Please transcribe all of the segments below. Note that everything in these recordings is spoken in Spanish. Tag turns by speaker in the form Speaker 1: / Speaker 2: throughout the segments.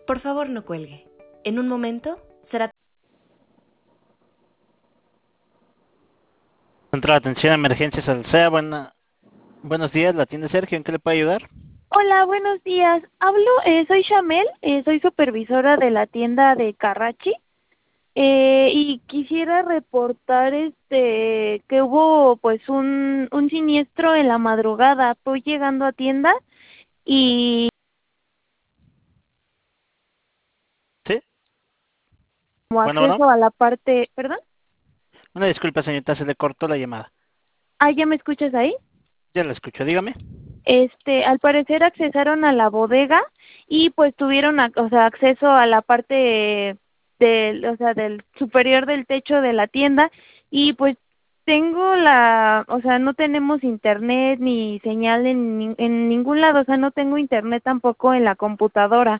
Speaker 1: Por favor, no cuelgue. En un momento será...
Speaker 2: Centro de Atención a Emergencias Alsea, buenos días, la tienda Sergio, ¿en qué le puedo ayudar?
Speaker 3: Hola, buenos días. Soy Chamel, soy supervisora de la tienda de Carrachi, y quisiera reportar que hubo pues un siniestro en la madrugada. Estoy llegando a tienda y
Speaker 2: ¿Sí?
Speaker 3: como
Speaker 2: Bueno.
Speaker 3: acceso a la parte, ¿perdón?
Speaker 2: Una disculpa, señorita, se le cortó la llamada.
Speaker 3: Ah, ¿ya me escuchas ahí?
Speaker 2: Ya la escucho, dígame.
Speaker 3: Al parecer accesaron a la bodega y pues tuvieron, o sea, acceso a la parte o sea, del superior del techo de la tienda y pues o sea, no tenemos internet ni señal en ningún lado, o sea, no tengo internet tampoco en la computadora.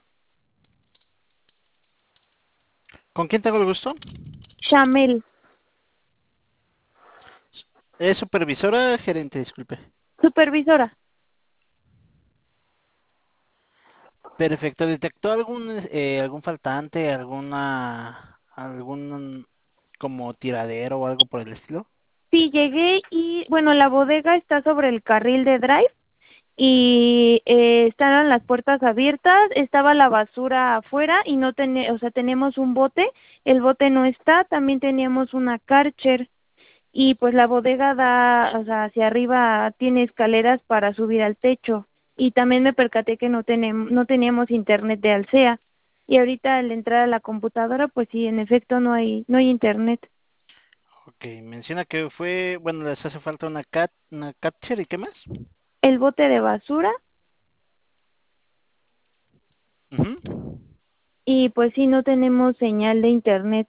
Speaker 2: ¿Con quién tengo el gusto?
Speaker 3: Chamel,
Speaker 2: ¿Es supervisora, gerente? Disculpe.
Speaker 3: supervisora.
Speaker 2: Perfecto, ¿detectó algún faltante, algún como tiradero o algo por el estilo?
Speaker 3: Sí, llegué y bueno, la bodega está sobre el carril de drive y estaban las puertas abiertas, estaba la basura afuera y no tenía, o sea, teníamos un bote, el bote no está, también teníamos una Karcher y pues la bodega da, o sea, hacia arriba tiene escaleras para subir al techo y también me percaté que no teníamos internet de Alsea y ahorita al entrar a la computadora, pues sí, en efecto no hay internet.
Speaker 2: Ok, menciona que les hace falta una catcher y ¿qué más?
Speaker 3: El bote de basura
Speaker 2: Ujú.
Speaker 3: y pues sí, no tenemos señal de internet.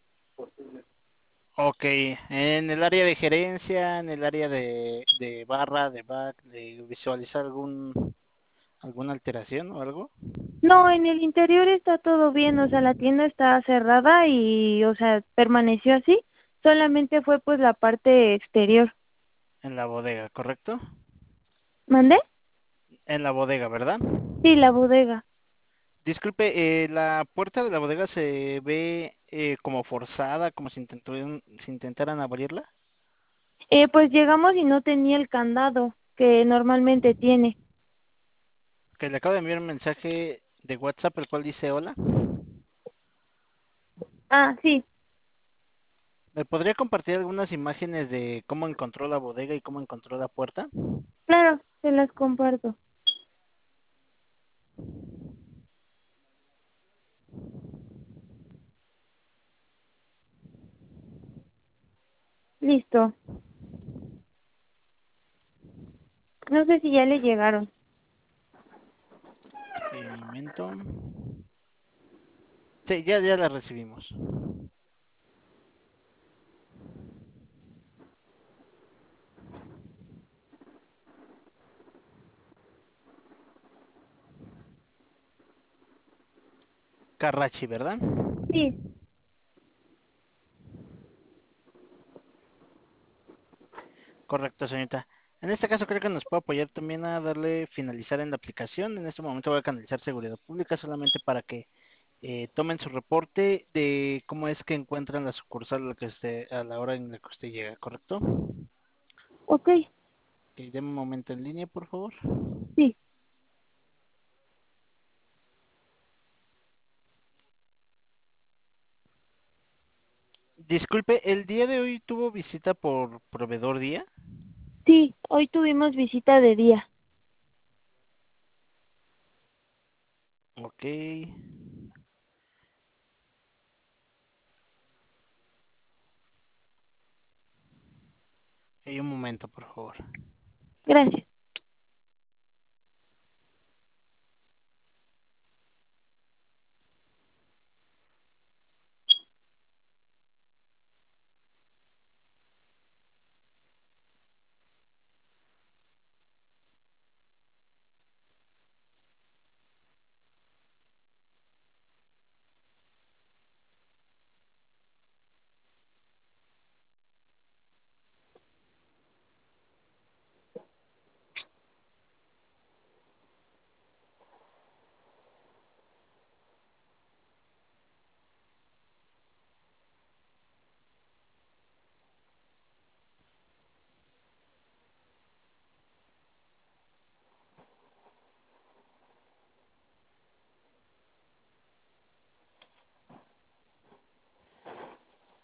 Speaker 2: Ok, en el área de gerencia, en el área de barra, de back, de visualizar alguna alteración o algo.
Speaker 3: No, en el interior está todo bien, o sea, la tienda está cerrada y, o sea, permaneció así, solamente fue pues la parte exterior.
Speaker 2: En la bodega, ¿correcto?
Speaker 3: ¿Mandé?
Speaker 2: En la bodega, ¿verdad?
Speaker 3: Sí, la bodega.
Speaker 2: Disculpe, la puerta de la bodega se ve como forzada, como si intentaran abrirla.
Speaker 3: Pues llegamos y no tenía el candado que normalmente tiene.
Speaker 2: Que le acabo de enviar un mensaje de WhatsApp el cual dice hola.
Speaker 3: Ah, sí,
Speaker 2: ¿Me podría compartir algunas imágenes de cómo encontró la bodega y cómo encontró la puerta?
Speaker 3: claro, se las comparto. Listo. No sé si ya le llegaron.
Speaker 2: Ok, un momento. Sí, ya la recibimos. Carrachi, ¿verdad?
Speaker 3: Sí,
Speaker 2: Correcto, señorita. En este caso creo que nos puede apoyar también a darle finalizar en la aplicación. En este momento voy a canalizar seguridad pública solamente para que tomen su reporte de cómo es que encuentran la sucursal a la hora en la que usted llega, ¿correcto?
Speaker 3: ok,
Speaker 2: Ok, deme un momento en línea, por favor.
Speaker 3: sí.
Speaker 2: Disculpe, ¿el día de hoy tuvo visita por proveedor día?
Speaker 3: Sí, hoy tuvimos visita de día.
Speaker 2: Ok. Un momento, por favor.
Speaker 3: Gracias.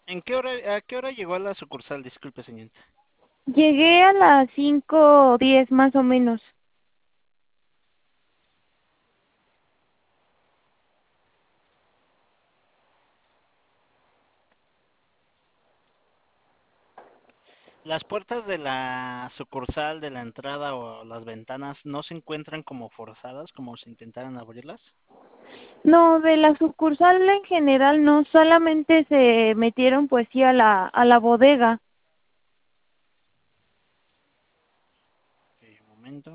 Speaker 2: a qué hora llegó a la sucursal? Disculpe, señorita.
Speaker 3: Llegué a las 5:10 más o menos.
Speaker 2: ¿Las puertas de la sucursal, de la entrada o las ventanas no se encuentran como forzadas, como si intentaran abrirlas?
Speaker 3: No, de la sucursal en general no, solamente se metieron pues sí a la bodega.
Speaker 2: Ok, un momento.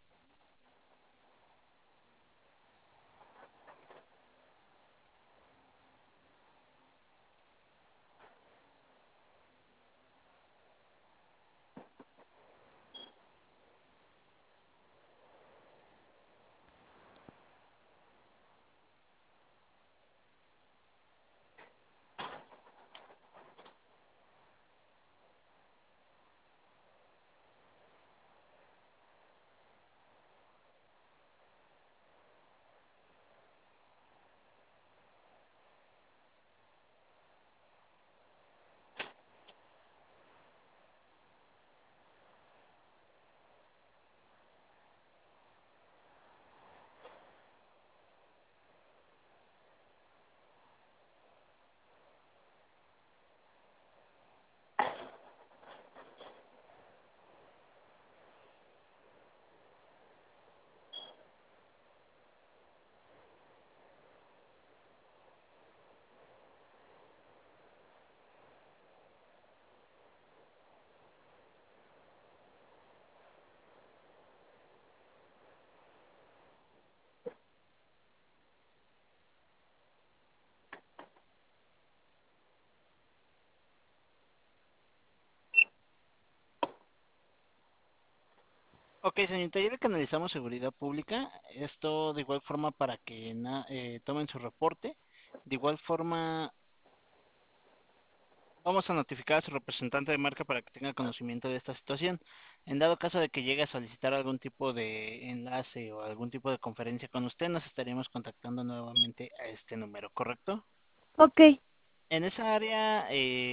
Speaker 2: Ok, señorita, ya le canalizamos seguridad pública. Esto de igual forma para que tomen su reporte. De igual forma, vamos a notificar a su representante de marca para que tenga conocimiento de esta situación. En dado caso de que llegue a solicitar algún tipo de enlace o algún tipo de conferencia con usted, nos estaríamos contactando nuevamente a este número, ¿correcto?
Speaker 3: Ok.
Speaker 2: En esa área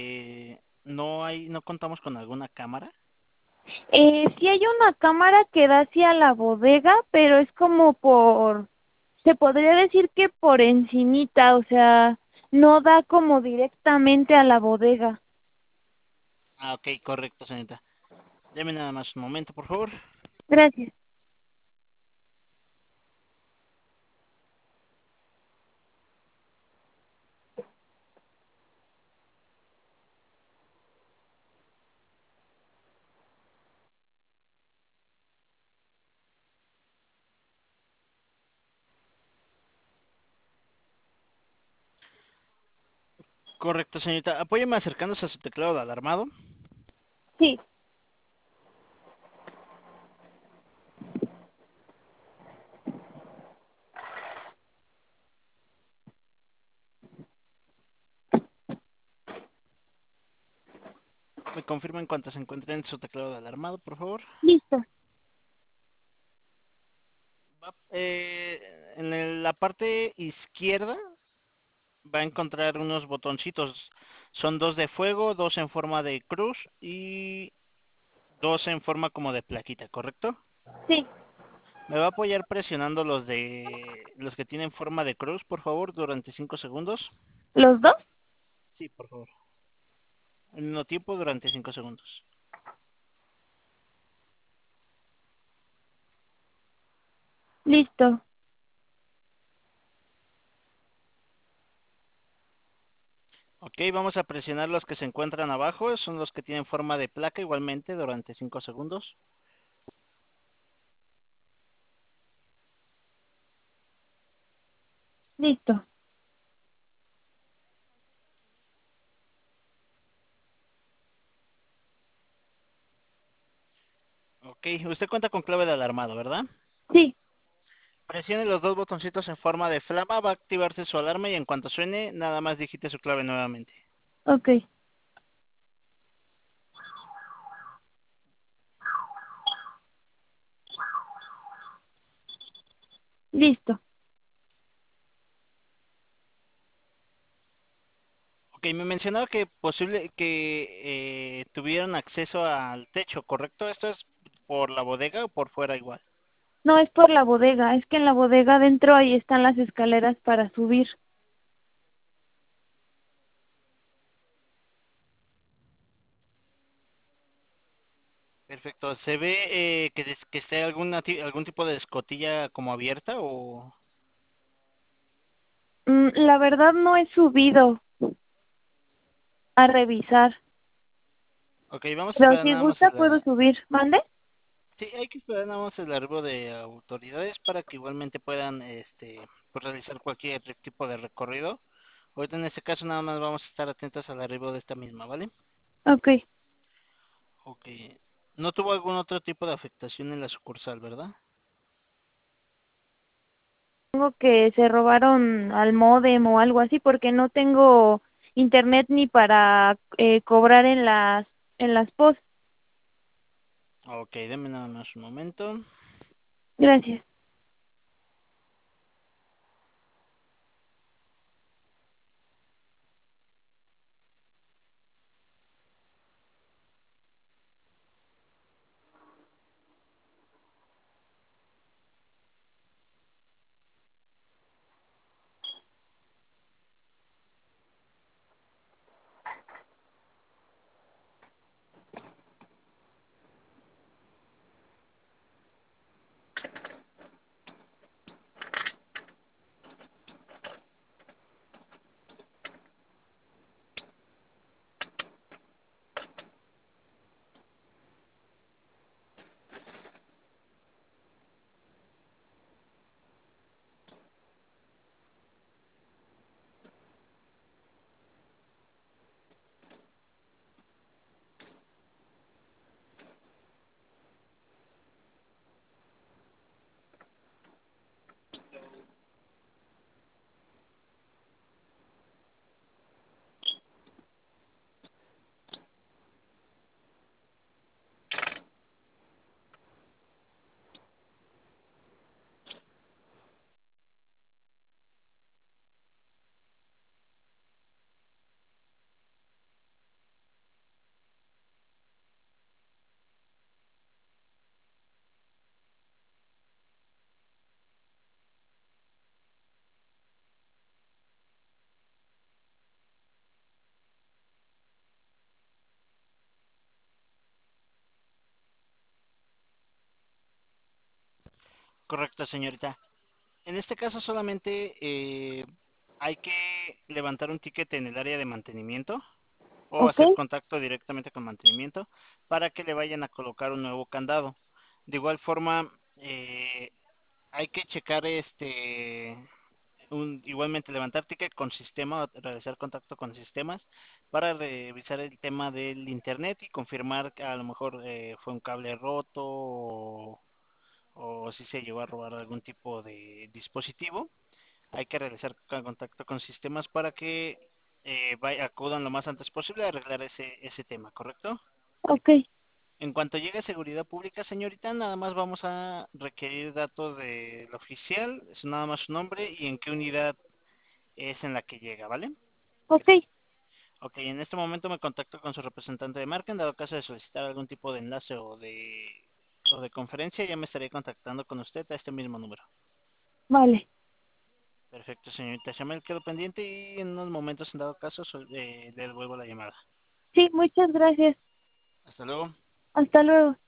Speaker 2: no contamos con alguna cámara.
Speaker 3: Sí hay una cámara que da hacia la bodega, pero es como se podría decir que por encimita, o sea, no da como directamente a la bodega.
Speaker 2: Ah, ok, correcto, señorita. Deme nada más un momento, por favor.
Speaker 3: Gracias.
Speaker 2: Correcto, señorita. Apóyeme acercándose a su teclado de alarmado.
Speaker 3: Sí,
Speaker 2: Me confirma en cuanto se encuentre en su teclado de alarmado, por favor.
Speaker 3: listo.
Speaker 2: La parte izquierda va a encontrar unos botoncitos. Son dos de fuego, dos en forma de cruz y dos en forma como de plaquita, ¿correcto?
Speaker 3: Sí,
Speaker 2: Me va a apoyar presionando los que tienen forma de cruz, por favor, durante 5 segundos.
Speaker 3: ¿los dos?
Speaker 2: Sí, por favor. Al mismo tiempo durante 5 segundos.
Speaker 3: Listo.
Speaker 2: Ok, vamos a presionar los que se encuentran abajo, son los que tienen forma de placa igualmente durante 5 segundos.
Speaker 3: Listo.
Speaker 2: Ok, usted cuenta con clave de alarmado, ¿verdad?
Speaker 3: Sí,
Speaker 2: Presione los dos botoncitos en forma de flama, va a activarse su alarma y en cuanto suene, nada más digite su clave nuevamente.
Speaker 3: ok. Listo.
Speaker 2: Ok, me mencionaba que posible que tuvieran acceso al techo, ¿correcto? ¿Esto es por la bodega o por fuera igual?
Speaker 3: No, es por la bodega, es que en la bodega adentro ahí están las escaleras para subir.
Speaker 2: Perfecto. ¿Se ve que esté algún tipo de escotilla como abierta o...?
Speaker 3: La verdad no he subido a revisar,
Speaker 2: Ok, vamos a
Speaker 3: pero
Speaker 2: esperar
Speaker 3: si
Speaker 2: nada más
Speaker 3: gusta puedo subir. ¿Mande?
Speaker 2: Sí, hay que esperar nada más el arribo de autoridades para que igualmente puedan pues realizar cualquier tipo de recorrido. Ahorita en este caso nada más vamos a estar atentos al arribo de esta misma, ¿vale?
Speaker 3: Ok.
Speaker 2: Ok. No tuvo algún otro tipo de afectación en la sucursal, ¿verdad?
Speaker 3: Tengo que se robaron al módem o algo así porque no tengo internet ni para cobrar en las POS.
Speaker 2: Ok, denme nada más un momento.
Speaker 3: Gracias.
Speaker 2: Correcto, señorita. En este caso solamente hay que levantar un ticket en el área de mantenimiento o
Speaker 3: Ok.
Speaker 2: hacer contacto directamente con mantenimiento para que le vayan a colocar un nuevo candado. De igual forma, hay que checar igualmente levantar ticket con sistema, realizar contacto con sistemas para revisar el tema del internet y confirmar que a lo mejor fue un cable roto o si se llegó a robar algún tipo de dispositivo. Hay que realizar contacto con sistemas para que acudan lo más antes posible a arreglar ese tema, ¿correcto?
Speaker 3: Ok.
Speaker 2: En cuanto llegue a seguridad pública, señorita, nada más vamos a requerir datos del oficial, es nada más su nombre y en qué unidad es en la que llega, ¿vale?
Speaker 3: Ok.
Speaker 2: Ok, en este momento me contacto con su representante de marca, en dado caso de solicitar algún tipo de enlace o de conferencia, ya me estaré contactando con usted a este mismo número.
Speaker 3: Vale.
Speaker 2: Perfecto, señorita Chamel, quedo pendiente y en unos momentos, en dado caso, le devuelvo la llamada.
Speaker 3: Sí, muchas gracias.
Speaker 2: Hasta luego.
Speaker 3: Hasta luego.